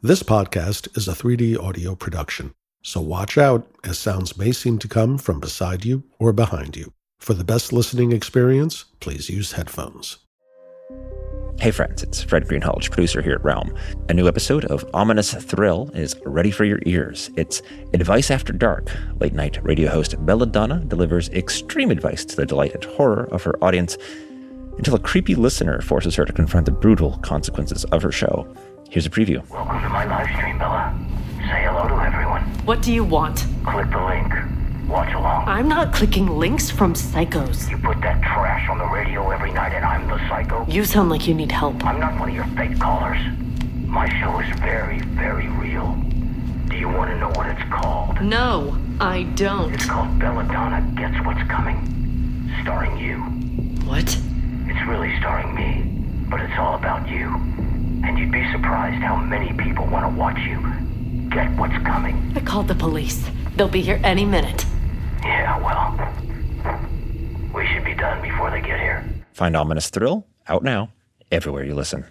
This podcast is a 3D audio production, so watch out as sounds may seem to come from beside you or behind you. For the best listening experience, please use headphones. Hey friends, it's Fred Greenhalgh, producer here at Realm. A new episode of Ominous Thrill is ready for your ears. It's Advice After Dark. Late night radio host Belladonna delivers extreme advice to the delight and horror of her audience until a creepy listener forces her to confront the brutal consequences of her show. Here's a preview. Welcome to my live stream, Bella. Say hello to everyone. What do you want? Click the link. Watch along. I'm not clicking links from psychos. You put that trash on the radio every night and I'm the psycho? You sound like you need help. I'm not one of your fake callers. My show is very, very real. Do you want to know what it's called? No, I don't. It's called Belladonna Gets What's Coming. Starring you. What? It's really starring me, but it's all about you. And you'd be surprised how many people want to watch you get what's coming. I called the police. They'll be here any minute. Yeah, well, we should be done before they get here. Find Ominous Thrill out now, everywhere you listen.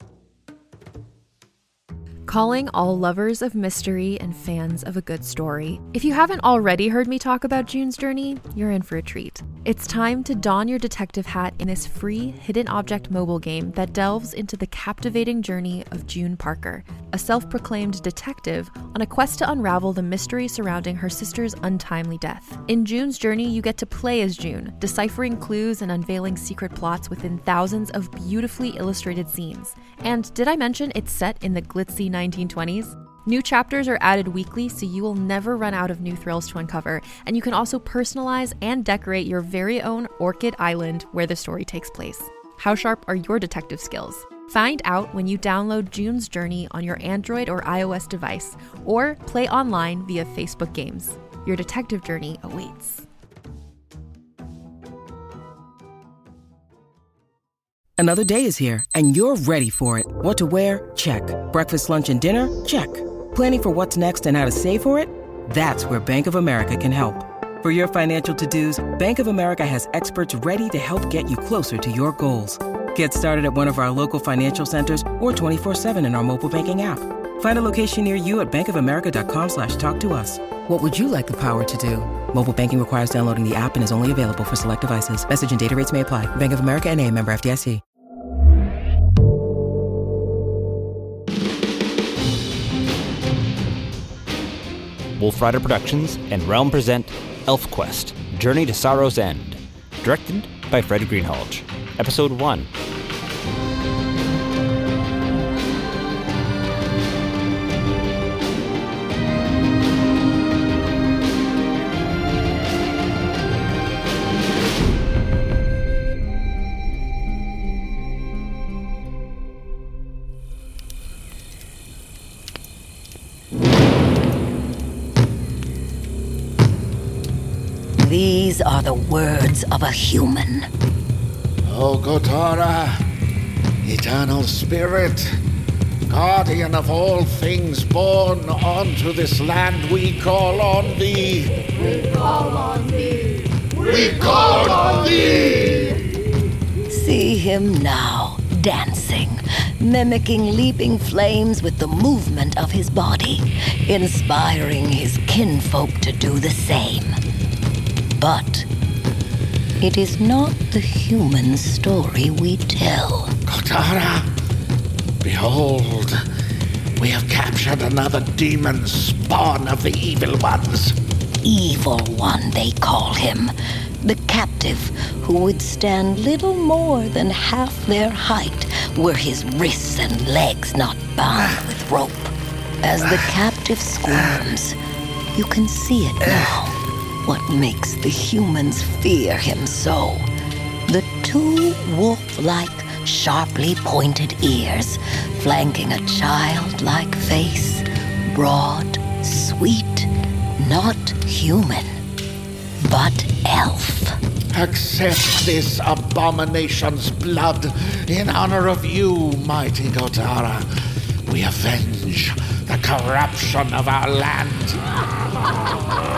Calling all lovers of mystery and fans of a good story. If you haven't already heard me talk about June's Journey, you're in for a treat. It's time to don your detective hat in this free hidden object mobile game that delves into the captivating journey of June Parker, a self-proclaimed detective on a quest to unravel the mystery surrounding her sister's untimely death. In June's Journey, you get to play as June, deciphering clues and unveiling secret plots within thousands of beautifully illustrated scenes. And did I mention it's set in the glitzy 1920s? New chapters are added weekly, so you will never run out of new thrills to uncover, and you can also personalize and decorate your very own Orchid Island where the story takes place. How sharp are your detective skills? Find out when you download June's Journey on your Android or iOS device, or play online via Facebook Games. Your detective journey awaits. Another day is here, and you're ready for it. What to wear? Check. Breakfast, lunch, and dinner? Check. Planning for what's next and how to save for it? That's where Bank of America can help. For your financial to-dos, Bank of America has experts ready to help get you closer to your goals. Get started at one of our local financial centers or 24/7 in our mobile banking app. Find a location near you at bankofamerica.com/talktous. What would you like the power to do? Mobile banking requires downloading the app and is only available for select devices. Message and data rates may apply. Bank of America N.A., member FDIC. Wolf Rider Productions and Realm present ElfQuest: Journey to Sorrow's End, directed by Fred Greenhalgh. Episode 1. These are the words of a human. O Gotara, eternal spirit, guardian of all things born onto this land, we call on thee. We call on thee. We call on thee. See him now, dancing, mimicking leaping flames with the movement of his body, inspiring his kinfolk to do the same. But it is not the human story we tell. Gotara, behold, we have captured another demon spawn of the evil ones. Evil One, they call him. The captive who would stand little more than half their height were his wrists and legs not bound with rope. As the captive squirms, you can see it now. What makes the humans fear him so? The two wolf-like, sharply pointed ears, flanking a childlike face, broad, sweet, not human, but elf. Accept this abomination's blood in honor of you, mighty Gotara. We avenge the corruption of our land.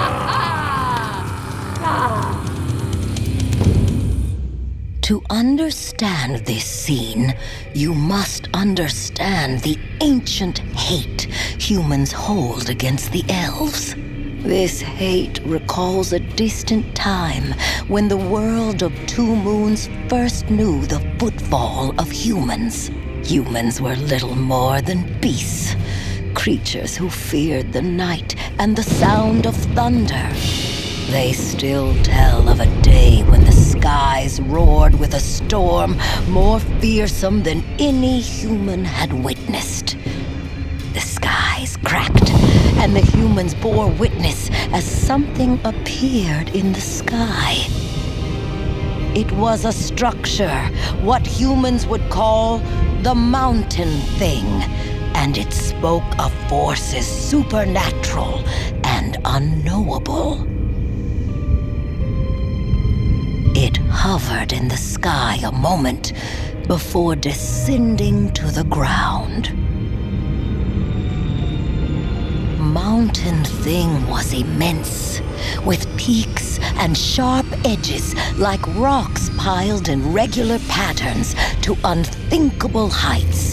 To understand this scene, you must understand the ancient hate humans hold against the elves. This hate recalls a distant time when the world of Two Moons first knew the footfall of humans. Humans were little more than beasts, creatures who feared the night and the sound of thunder. They still tell of a day when the skies roared with a storm more fearsome than any human had witnessed. The skies cracked, and the humans bore witness as something appeared in the sky. It was a structure, what humans would call the Mountain Thing, and it spoke of forces supernatural and unknowable. It hovered in the sky a moment before descending to the ground. Mountain Thing was immense, with peaks and sharp edges like rocks piled in regular patterns to unthinkable heights.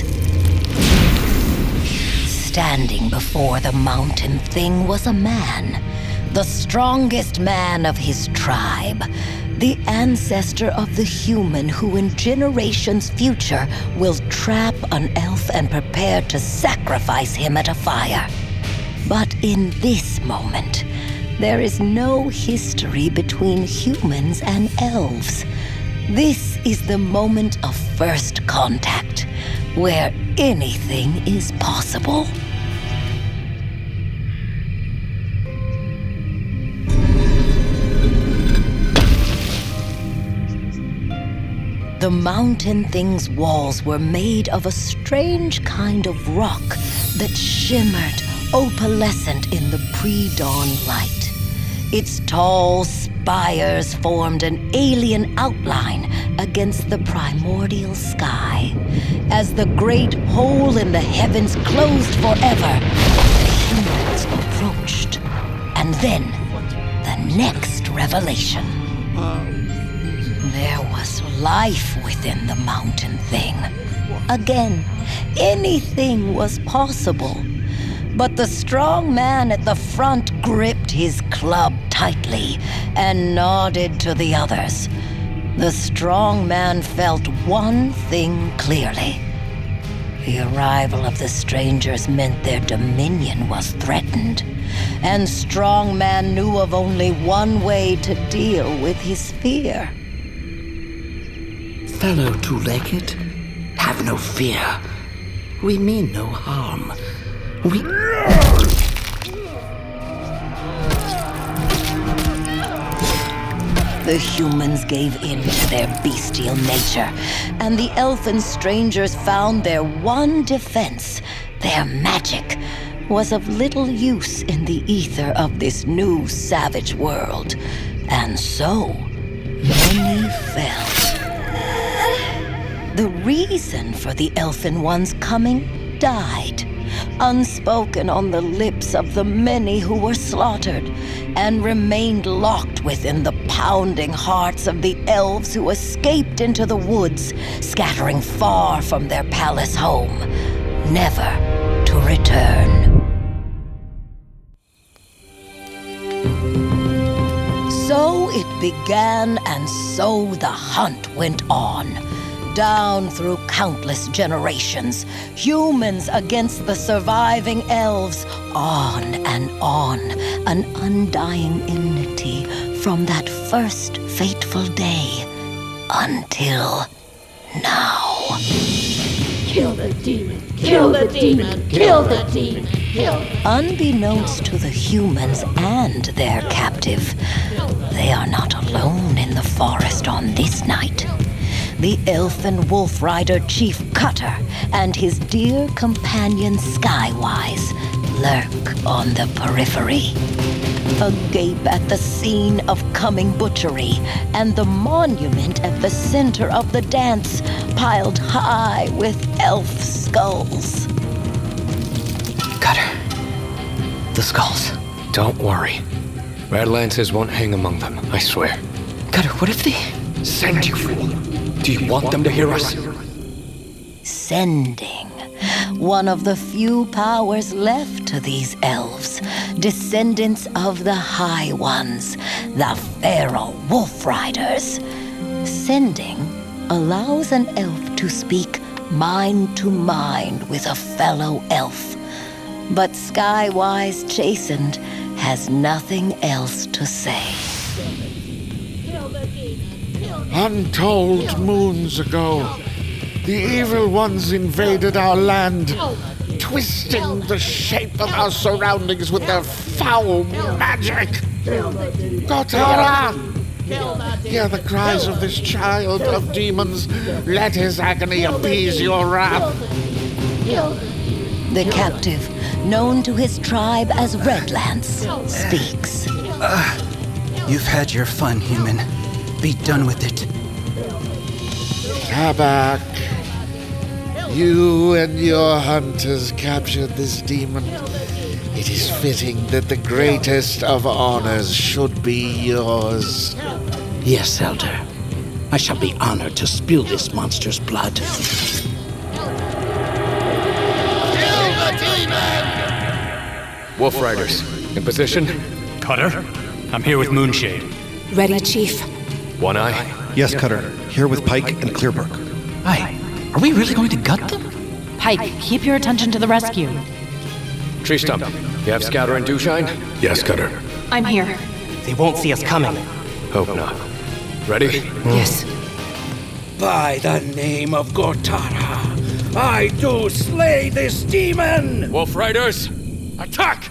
Standing before the Mountain Thing was a man, the strongest man of his tribe, the ancestor of the human who in generations future will trap an elf and prepare to sacrifice him at a fire. But in this moment, there is no history between humans and elves. This is the moment of first contact, where anything is possible. The Mountain Thing's walls were made of a strange kind of rock that shimmered opalescent in the pre-dawn light. Its tall spires formed an alien outline against the primordial sky. As the great hole in the heavens closed forever, the humans approached. And then, the next revelation. There was life within the Mountain Thing. Again, anything was possible. But the strong man at the front gripped his club tightly and nodded to the others. The strong man felt one thing clearly. The arrival of the strangers meant their dominion was threatened, and strong man knew of only one way to deal with his fear. Fellow two-legged, have no fear. We mean no harm. The humans gave in to their bestial nature, and the elfin strangers found their one defense, their magic, was of little use in the ether of this new savage world. And so, many fell. The reason for the elfin one's coming died, unspoken on the lips of the many who were slaughtered, and remained locked within the pounding hearts of the elves who escaped into the woods, scattering far from their palace home, never to return. So it began, and so the hunt went on. Down through countless generations, humans against the surviving elves, on and on, an undying enmity from that first fateful day until now. Kill the demon! Kill the demon! Kill the demon! Kill! Unbeknownst to the humans and their captive, they are not alone in the forest on this night. The elfin wolf rider Chief Cutter and his dear companion Skywise lurk on the periphery. Agape at the scene of coming butchery, and the monument at the center of the dance, piled high with elf skulls. Cutter. The skulls. Don't worry. Red Lances won't hang among them, I swear. Cutter, what if they... Send, you fool! Do you want them to hear us? Sending. one of the few powers left to these elves, descendants of the High Ones, the Feral Wolf Riders. Sending allows an elf to speak mind to mind with a fellow elf. But Skywise Chastened has nothing else to say. Untold moons ago, the evil ones invaded our land, twisting the shape of our surroundings with their foul magic. Gotara! Hear the cries of this child of demons. Let his agony appease your wrath. The captive, known to his tribe as Redlance, speaks. You've had your fun, human. Be done with it. Tabak, you and your hunters captured this demon. It is fitting that the greatest of honors should be yours. Yes, Elder. I shall be honored to spill this monster's blood. Wolf Riders, in position? Cutter, I'm here with Moonshade. Ready, Chief. One Eye? Yes, Cutter. Here with Pike and Clearbrook. Aye. Are we really going to gut them? Pike, keep your attention to the rescue. Tree Stump, you have Scouter and Dewshine? Yes, Cutter. I'm here. They won't see us coming. Hope not. Ready? Yes. By the name of Gotara, I do slay this demon! Wolf Riders, attack!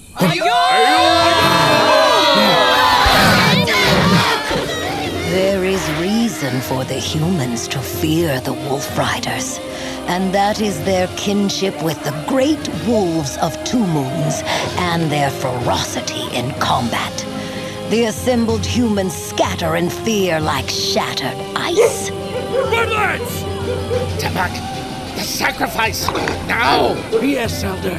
There is reason for the humans to fear the Wolf Riders, and that is their kinship with the great wolves of Two Moons and their ferocity in combat. The assembled humans scatter in fear like shattered ice. Redlance! Tabak, the sacrifice, now! Yes, Elder.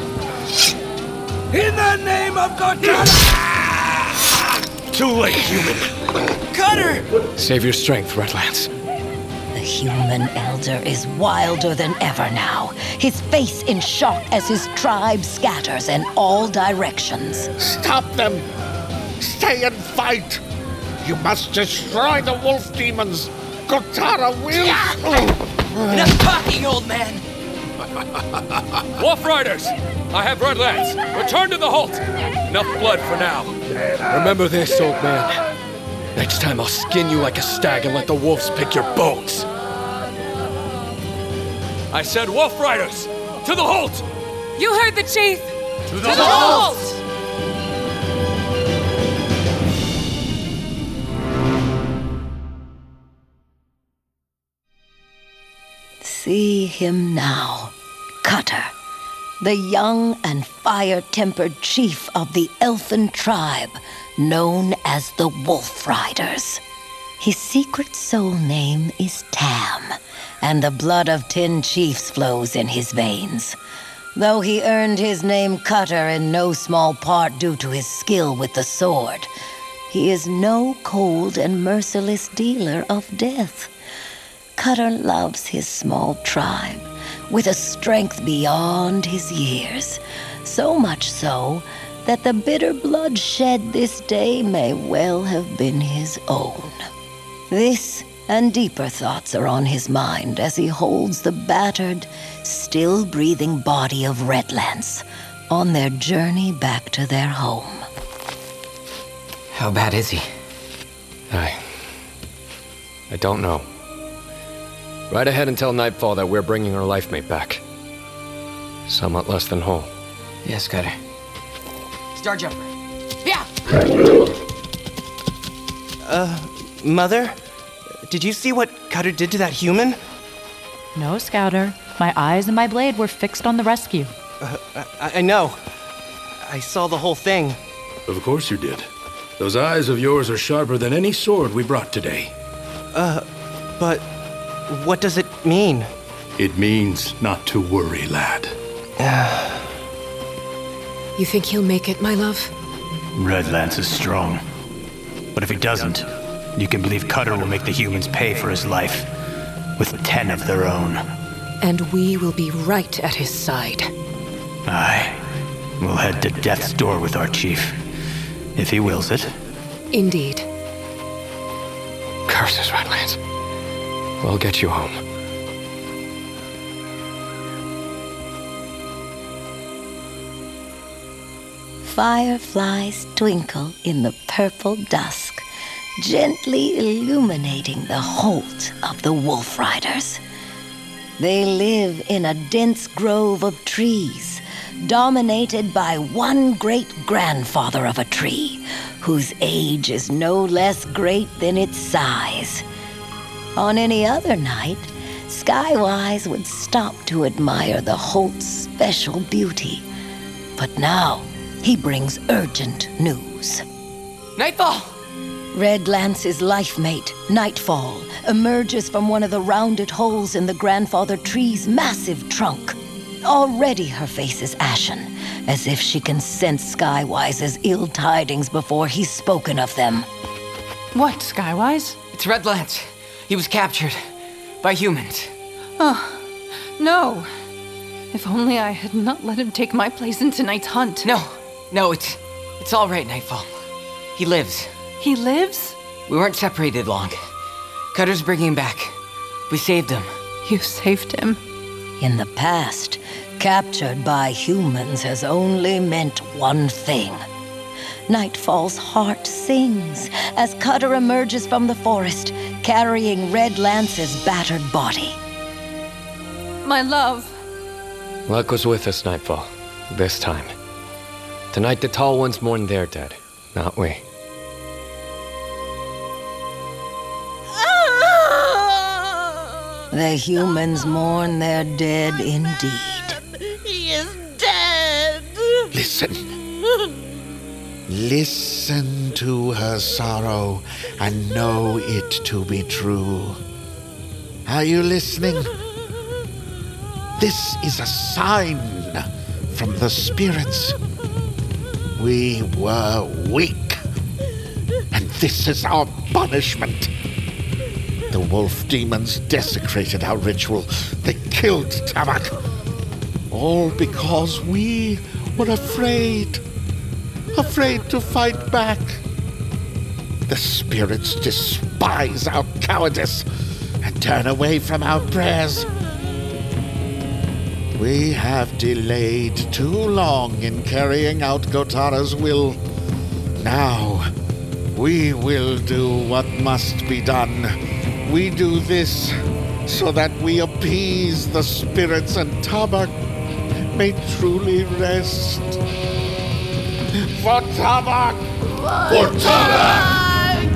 In the name of Gotara! Too late, human. Cutter! Save your strength, Redlance. The human elder is wilder than ever now, his face in shock as his tribe scatters in all directions. Stop them! Stay and fight! You must destroy the wolf demons! Gotara will... Enough talking, old man! Wolf Riders, I have Redlance. Return to the Holt. Enough blood for now. Remember this, old man. Next time I'll skin you like a stag and let the wolves pick your bones. I said Wolf Riders, to the Holt! You heard the Chief! To the Holt! See him now, Cutter, the young and fire-tempered chief of the elfin tribe known as the Wolf Riders. His secret soul name is Tam, and the blood of 10 chiefs flows in his veins. Though he earned his name Cutter in no small part due to his skill with the sword, he is no cold and merciless dealer of death. Cutter loves his small tribe with a strength beyond his years, so much so that the bitter blood shed this day may well have been his own. This and deeper thoughts are on his mind as he holds the battered, still-breathing body of Redlance on their journey back to their home. How bad is he? I don't know. Right ahead until nightfall that we're bringing our life mate back. Somewhat less than whole. Yes, Cutter. Starjumper. Yeah! Mother? Did you see what Cutter did to that human? No, Scouter. My eyes and my blade were fixed on the rescue. I know. I saw the whole thing. Of course you did. Those eyes of yours are sharper than any sword we brought today. But what does it mean? It means not to worry, lad. You think he'll make it, my love? Redlance is strong. But if he doesn't, you can believe Cutter will make the humans pay for his life with 10 of their own. And we will be right at his side. Aye. We'll head to death's door with our chief, if he wills it. Indeed. Curses, Redlands. We'll get you home. Fireflies twinkle in the purple dusk, gently illuminating the holt of the Wolf Riders. They live in a dense grove of trees, dominated by one great-grandfather of a tree, whose age is no less great than its size. On any other night, Skywise would stop to admire the holt's special beauty. But now, he brings urgent news. Nightfall! Red Lance's life mate, Nightfall, emerges from one of the rounded holes in the grandfather tree's massive trunk. Already her face is ashen, as if she can sense Skywise's ill tidings before he's spoken of them. What, Skywise? It's Red Lance. He was captured by humans. Oh, no. If only I had not let him take my place in tonight's hunt. No, it's all right, Nightfall. He lives. He lives? We weren't separated long. Cutter's bringing him back. We saved him. You saved him? In the past, captured by humans has only meant one thing. Nightfall's heart sings as Cutter emerges from the forest, carrying Red Lance's battered body. My love. Luck was with us, Nightfall. This time. Tonight the Tall Ones mourn their dead, not we. The humans mourn their dead indeed. He is dead. Listen. Listen to her sorrow and know it to be true. Are you listening? This is a sign from the spirits. We were weak, and this is our punishment. The wolf demons desecrated our ritual. They killed Tabak. All because we were afraid. Afraid to fight back. The spirits despise our cowardice and turn away from our prayers. We have delayed too long in carrying out Gotara's will. Now, we will do what must be done. We do this so that we appease the spirits and Tabak may truly rest. For Tabak! For Tabak!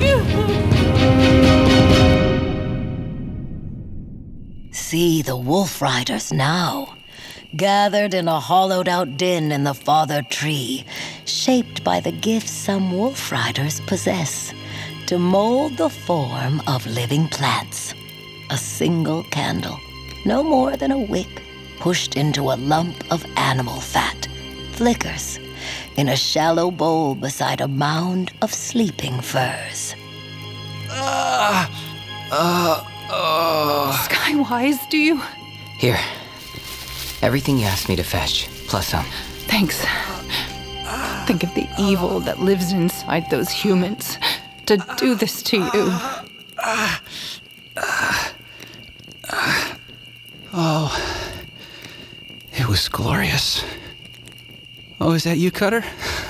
See the Wolf Riders now, gathered in a hollowed-out den in the Father Tree, shaped by the gifts some Wolf Riders possess to mold the form of living plants. A single candle, no more than a wick, pushed into a lump of animal fat, flickers in a shallow bowl beside a mound of sleeping furs. Skywise, do you? Here. Everything you asked me to fetch, plus some. Thanks. Think of the evil that lives inside those humans to do this to you. Oh, it was glorious. Oh, is that you, Cutter?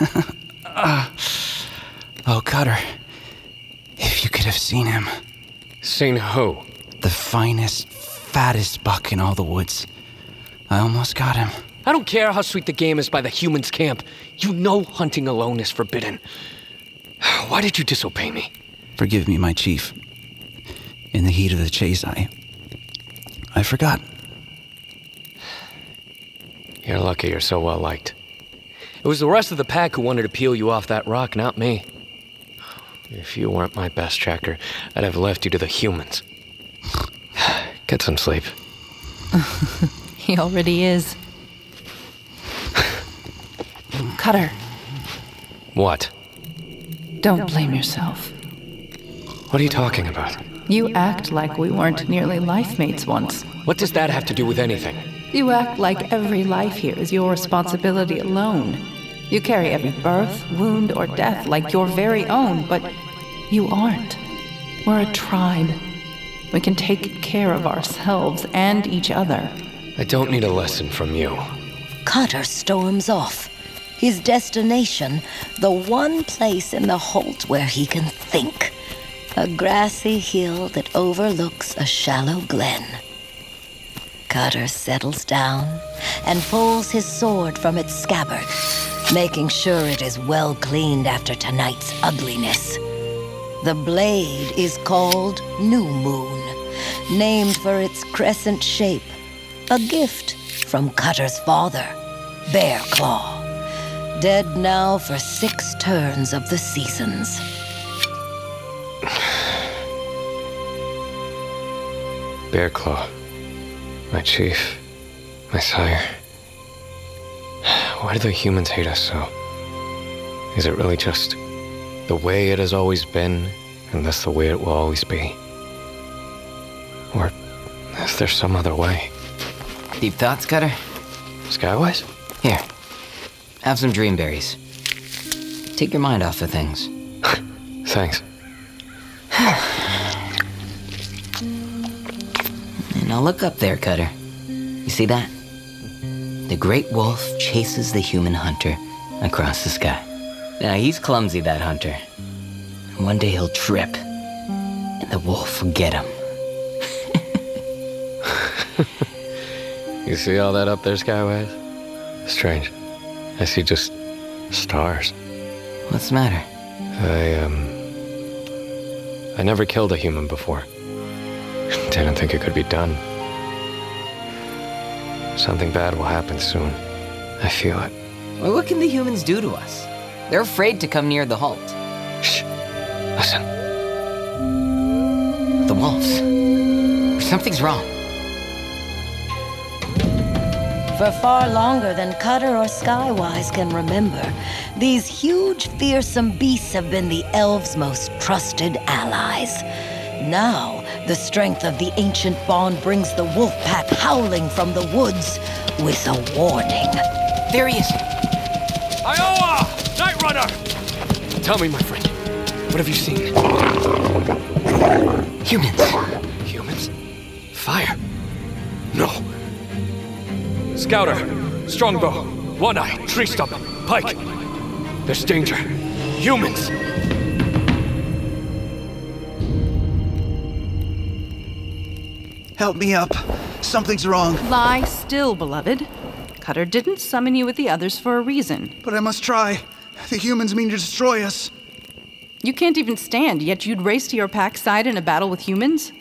Oh, Cutter, if you could have seen him. Seen who? The finest, fattest buck in all the woods. I almost got him. I don't care how sweet the game is by the humans' camp. You know hunting alone is forbidden. Why did you disobey me? Forgive me, my chief. In the heat of the chase, I forgot. You're lucky you're so well liked. It was the rest of the pack who wanted to peel you off that rock, not me. If you weren't my best tracker, I'd have left you to the humans. Get some sleep. He already is. Cutter. What? Don't blame yourself. What are you talking about? You act like we weren't nearly life mates once. What does that have to do with anything? You act like every life here is your responsibility alone. You carry every birth, wound, or death like your very own, but you aren't. We're a tribe. We can take care of ourselves and each other. I don't need a lesson from you. Cutter storms off. His destination, the one place in the Holt where he can think. A grassy hill that overlooks a shallow glen. Cutter settles down and pulls his sword from its scabbard, making sure it is well cleaned after tonight's ugliness. The blade is called New Moon, named for its crescent shape, a gift from Cutter's father, Bear Claw, dead now for 6 turns of the seasons. Bear Claw, my chief, my sire. Why do the humans hate us so? Is it really just the way it has always been, and that's the way it will always be? Or is there some other way? Deep thoughts, Cutter? Skywise? Here, have some dreamberries. Take your mind off of things. Thanks. Now look up there, Cutter. You see that? The great wolf chases the human hunter across the sky. Now he's clumsy, that hunter. One day he'll trip, and the wolf will get him. You see all that up there, Skywise? Strange. I see just stars. What's the matter? I never killed a human before. Didn't think it could be done. Something bad will happen soon. I feel it. Well, what can the humans do to us? They're afraid to come near the Holt. Shh. Listen. The wolves. Something's wrong. For far longer than Cutter or Skywise can remember, these huge, fearsome beasts have been the elves' most trusted allies. Now, the strength of the ancient bond brings the wolf pack howling from the woods with a warning. There he is. Iowa! Night Runner! Tell me, my friend, what have you seen? Humans. Humans? Fire? No. Scouter, Strongbow, One Eye, Tree Stump, Pike. There's danger. Humans! Help me up. Something's wrong. Lie still, beloved. Cutter didn't summon you with the others for a reason. But I must try. The humans mean to destroy us. You can't even stand, yet you'd race to your pack's side in a battle with humans?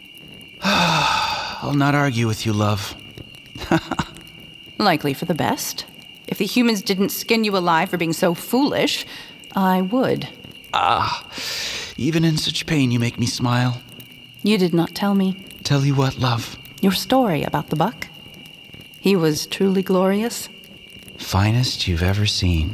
I'll not argue with you, love. Likely for the best. If the humans didn't skin you alive for being so foolish, I would. Even in such pain you make me smile. You did not tell me. Tell you what, love? Your story about the buck. He was truly glorious. Finest you've ever seen.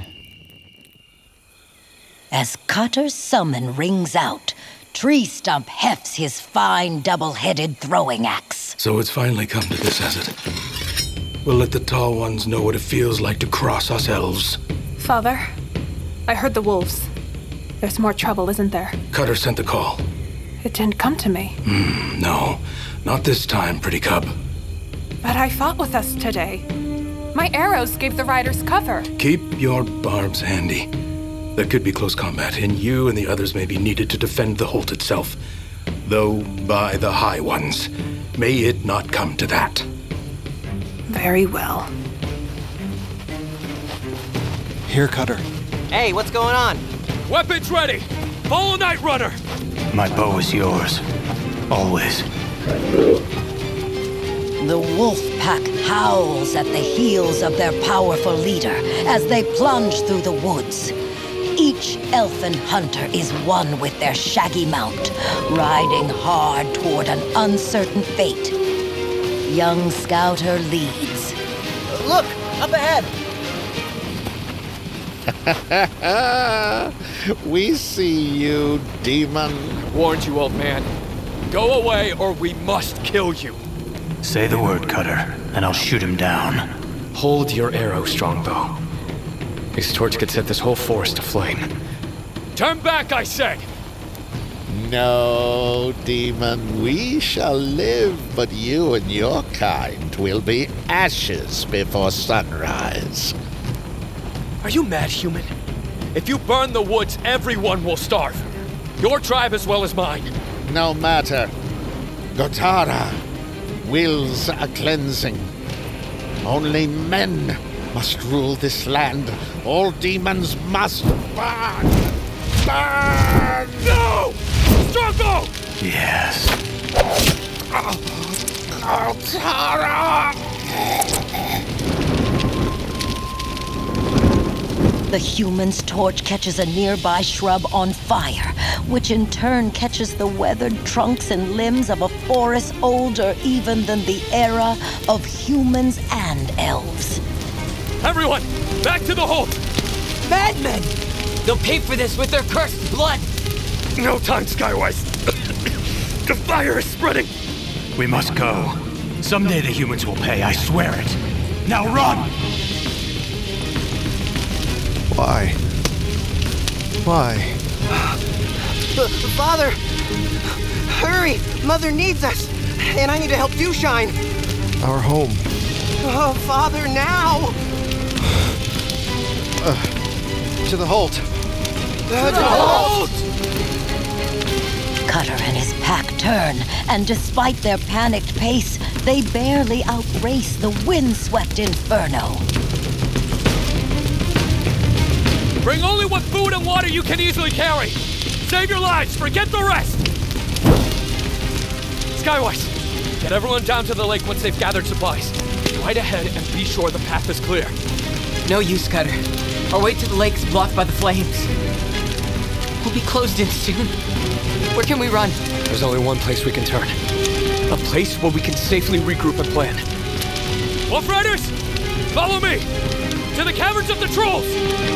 As Cutter's summon rings out, Tree Stump hefts his fine double-headed throwing axe. So it's finally come to this, has it? We'll let the tall ones know what it feels like to cross us elves. Father, I heard the wolves. There's more trouble, isn't there? Cutter sent the call. It didn't come to me. No, not this time, pretty cub. But I fought with us today. My arrows gave the riders cover. Keep your barbs handy. There could be close combat, and you and the others may be needed to defend the Holt itself. Though by the High Ones. May it not come to that. Very well. Here, Cutter. Hey, what's going on? Weapons ready! Follow Night Runner! My bow is yours. Always. The wolf pack howls at the heels of their powerful leader as they plunge through the woods. Each elfin hunter is one with their shaggy mount, riding hard toward an uncertain fate. Young Scouter leads. Look, up ahead! We see you, demon. Warned you, old man. Go away or we must kill you. Say the word, Cutter, and I'll shoot him down. Hold your arrow, Strongbow. His torch could set this whole forest aflame. Turn back, I said! No, demon, we shall live, but you and your kind will be ashes before sunrise. Are you mad, human? If you burn the woods, everyone will starve. Your tribe as well as mine. No matter. Gotara wills a cleansing. Only men must rule this land. All demons must burn. Burn! No! Strongbow! Yes. Gotara! The human's torch catches a nearby shrub on fire, which in turn catches the weathered trunks and limbs of a forest older even than the era of humans and elves. Everyone, back to the Holt! Madmen! They'll pay for this with their cursed blood! No time, Skywise! The fire is spreading! We must go. Someday the humans will pay, I swear it. Now run! Why? Why? Father! Hurry! Mother needs us! And I need to help you shine! Our home. Oh, Father, now! To the Holt. To the Holt! Cutter and his pack turn, and despite their panicked pace, they barely outrace the wind-swept inferno. Bring only what food and water you can easily carry. Save your lives, forget the rest! Skywise, get everyone down to the lake once they've gathered supplies. Right ahead and be sure the path is clear. No use, Cutter. Our way to the lake's blocked by the flames. We'll be closed in soon. Where can we run? There's only one place we can turn. A place where we can safely regroup and plan. Wolf Riders, follow me! To the caverns of the trolls!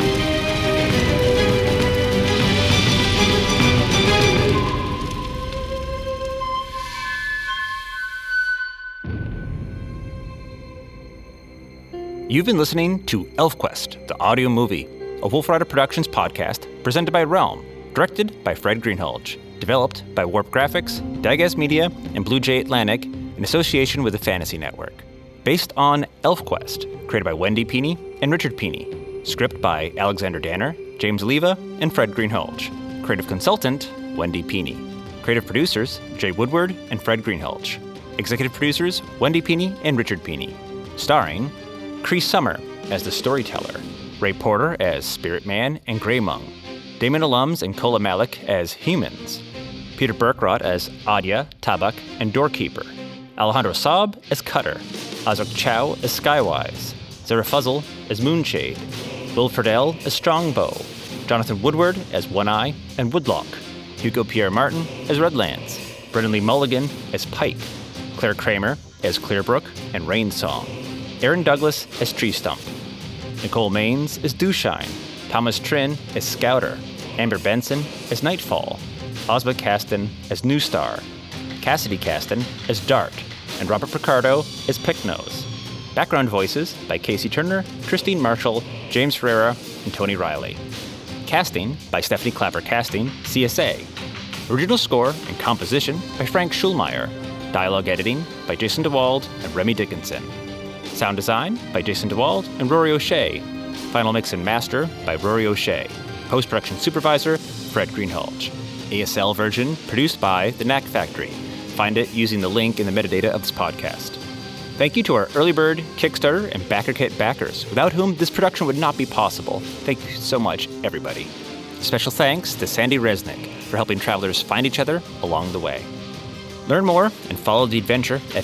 You've been listening to ElfQuest, the audio movie, a Wolf Rider Productions podcast presented by Realm, directed by Fred Greenhalgh, developed by Warp Graphics, Dagaz Media, and Blue Jay Atlantic in association with the Fantasy Network. Based on ElfQuest, created by Wendy Peeney and Richard Peeney. Script by Alexander Danner, James Oliva, and Fred Greenhalgh. Creative consultant, Wendy Peeney. Creative producers, Jay Woodward and Fred Greenhalgh. Executive producers, Wendy Peeney and Richard Peeney. Starring Cree Summer as the storyteller, Ray Porter as Spirit Man and Grey Mung, Damon Alums and Kola Malik as humans, Peter Burkrot as Adya, Tabak, and Doorkeeper, Alejandro Saab as Cutter, Azok Chow as Skywise, Zara Fuzzle as Moonshade, Will Friedel as Strongbow, Jonathan Woodward as One Eye and Woodlock, Hugo Pierre Martin as Redlands, Brendan Lee Mulligan as Pike, Claire Kramer as Clearbrook and Rainsong, Aaron Douglas as Tree Stump, Nicole Maines as Dewshine, Thomas Trin as Scouter, Amber Benson as Nightfall, Osba Caston as New Star, Cassidy Caston as Dart, and Robert Picardo as Picknose. Background voices by Casey Turner, Christine Marshall, James Ferreira, and Tony Riley. Casting by Stephanie Clapper Casting, CSA. Original score and composition by Frank Schulmeyer. Dialogue editing by Jason DeWald and Remy Dickinson. Sound design by Jason DeWald and Rory O'Shea. Final mix and master by Rory O'Shea. Post-production supervisor, Fred Greenhalgh. ASL version produced by The Knack Factory. Find it using the link in the metadata of this podcast. Thank you to our early bird, Kickstarter, and BackerKit backers, without whom this production would not be possible. Thank you so much, everybody. Special thanks to Sandy Resnick for helping travelers find each other along the way. Learn more and follow the adventure at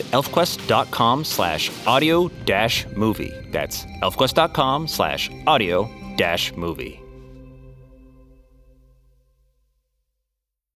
elfquest.com/audio-movie. That's elfquest.com/audio-movie.